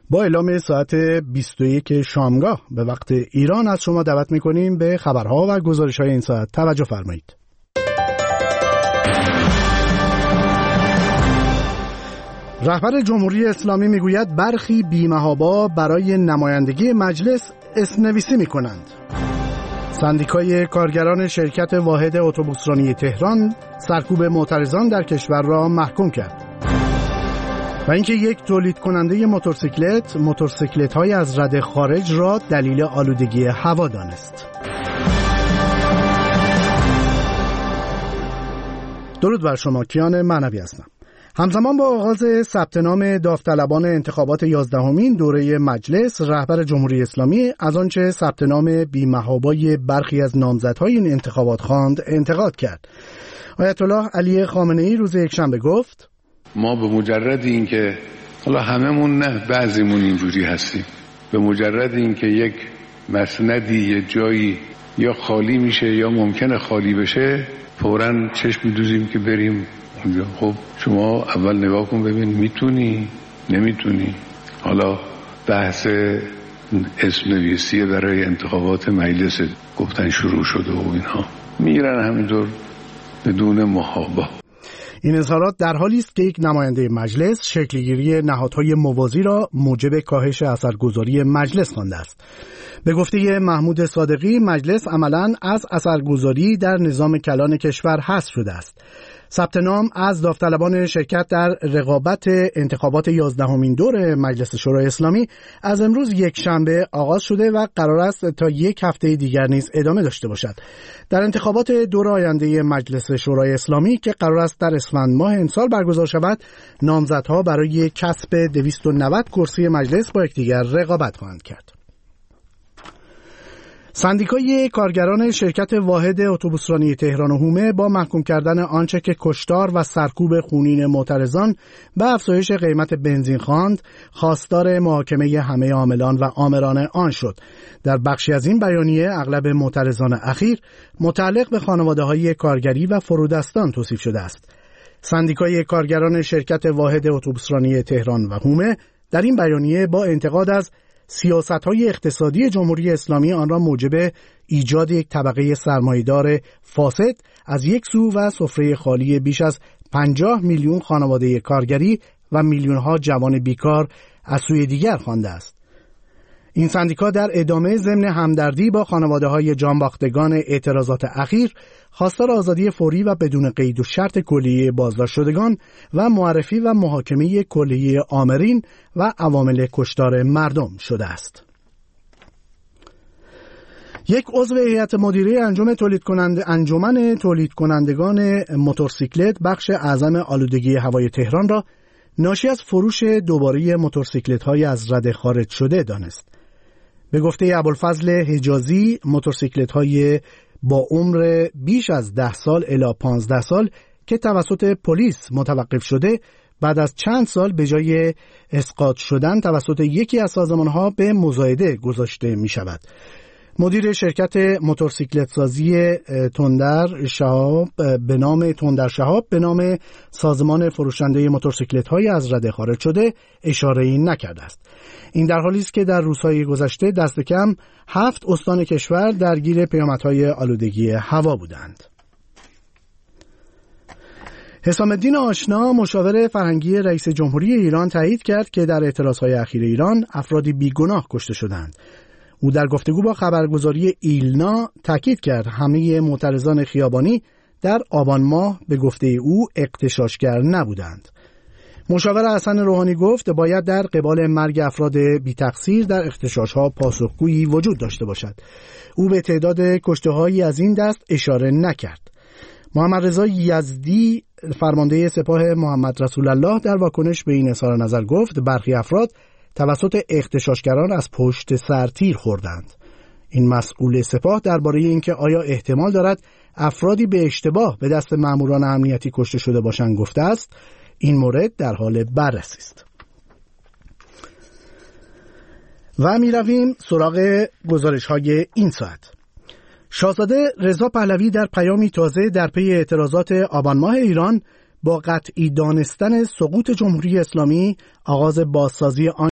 با اعلام ساعت 21 شامگاه به وقت ایران از شما دعوت می‌کنیم به خبرها و گزارش‌های این ساعت توجه فرمایید. رهبر جمهوری اسلامی میگوید برخی بی‌محابا برای نمایندگی مجلس اسم‌نویسی می‌کنند. سندیکای کارگران شرکت واحد اتوبوسرانی تهران سرکوب معترضان در کشور را محکوم کرد. و اینکه یک تولید کننده موتورسیکلت‌های از رده خارج را دلیل آلودگی هوا دانست. درود بر شما، کیان معنوی هستم. همزمان با آغاز ثبت نام داوطلبان انتخابات 11مین دوره مجلس، رهبر جمهوری اسلامی از آنچه ثبت نام بی‌محابای برخی از نامزدهای این انتخابات خواند انتقاد کرد. آیت الله علی خامنه‌ای روز یکشنبه گفت: ما به مجرد اینکه حالا هممون نه بعضیمون اینجوری هستیم، به مجرد اینکه یک مسندی یه جایی یا خالی میشه یا ممکنه خالی بشه فوراً چشم می‌دوزیم که بریم اونجا. خب شما اول نگاه کن ببین میتونی نمیتونی. حالا بحث اسم‌نویسی برای انتخابات مجلس گفتن شروع شده و اینها میرن همینطور بدون محابا. این اظهارات در حالی است که یک نماینده مجلس شکلگیری نهادهای موازی را موجب کاهش اثرگذاری مجلس خوانده است. به گفته محمود صادقی، مجلس عملاً از اثرگذاری در نظام کلان کشور حذف شده است. ثبت نام از داوطلبان شرکت در رقابت انتخابات 11مین دور مجلس شورای اسلامی از امروز یک شنبه آغاز شده و قرار است تا یک هفته دیگر نیز ادامه داشته باشد. در انتخابات دور آینده مجلس شورای اسلامی که قرار است در اسفند ماه امسال برگزار شود، نامزدها برای کسب 290 کرسی مجلس با یکدیگر رقابت خواهند کرد. سندیکای کارگران شرکت واحد اتوبوسرانی تهران و حومه با محکوم کردن آنچه که کشتار و سرکوب خونین معترضان به افزایش قیمت بنزین خواند، خواستار محاکمه همه عاملان و آمران آن شد. در بخشی از این بیانیه اغلب معترضان اخیر متعلق به خانواده‌های کارگری و فرودستان توصیف شده است. سندیکای کارگران شرکت واحد اتوبوسرانی تهران و حومه در این بیانیه با انتقاد از سیاست‌های اقتصادی جمهوری اسلامی آن را موجب ایجاد یک طبقه سرمایه‌دار فاسد از یک سو و سفره خالی بیش از 50 میلیون خانواده کارگری و میلیون‌ها جوان بیکار از سوی دیگر خوانده است. این سندیکا در ادامه ضمن همدردی با خانواده‌های جانباختگان اعتراضات اخیر خواستار آزادی فوری و بدون قید و شرط کلیه بازداشت شدگان و معرفی و محاکمه کلیه آمرین و عوامل کشتار مردم شده است. یک عضو هیئت مدیره انجمن تولید کنندگان موتورسیکلت بخش اعظم آلودگی هوای تهران را ناشی از فروش دوباره موتورسیکلت‌های از رده خارج شده دانست. به گفته ابوالفضل حجازی، موتورسیکلت‌های با عمر بیش از 10 سال الی 15 سال که توسط پلیس متوقف شده بعد از چند سال به جای اسقاط شدن توسط یکی از سازمان‌ها به مزایده گذاشته می‌شود. مدیر شرکت موتورسیکلت سازی تندر شهاب به نام سازمان فروشنده موتورسیکلت‌های از رده خارج شده اشاره‌ای نکرده است. این در حالی است که در روزهای گذشته دست کم 7 استان کشور درگیر پیامدهای آلودگی هوا بودند. حسام الدین آشنا، مشاور فرهنگی رئیس جمهوری ایران، تایید کرد که در اعتراضهای اخیر ایران افرادی بیگناه کشته شدند. او در گفتگو با خبرگزاری ایلنا تاکید کرد همه معترضان خیابانی در آبان ماه به گفته او اغتشاشگر نبودند. مشاور حسن روحانی گفت باید در قبال مرگ افراد بی تقصیر در اغتشاش‌ها پاسخگویی وجود داشته باشد. او به تعداد کشته‌هایی از این دست اشاره نکرد. محمد رضا یزدی، فرمانده سپاه محمد رسول الله، در واکنش به این اظهار نظر گفت برخی افراد توسط اغتشاشگران از پشت سر تیر خوردند. این مسئول سپاه درباره اینکه آیا احتمال دارد افرادی به اشتباه به دست ماموران امنیتی کشته شده باشند گفته است این مورد در حال بررسی است. و می رویم سراغ گزارش‌های این ساعت. شاهزاده رضا پهلوی در پیامی تازه در پی اعتراضات آبان ماه ایران با قطعی دانستن سقوط جمهوری اسلامی آغاز بازسازی آن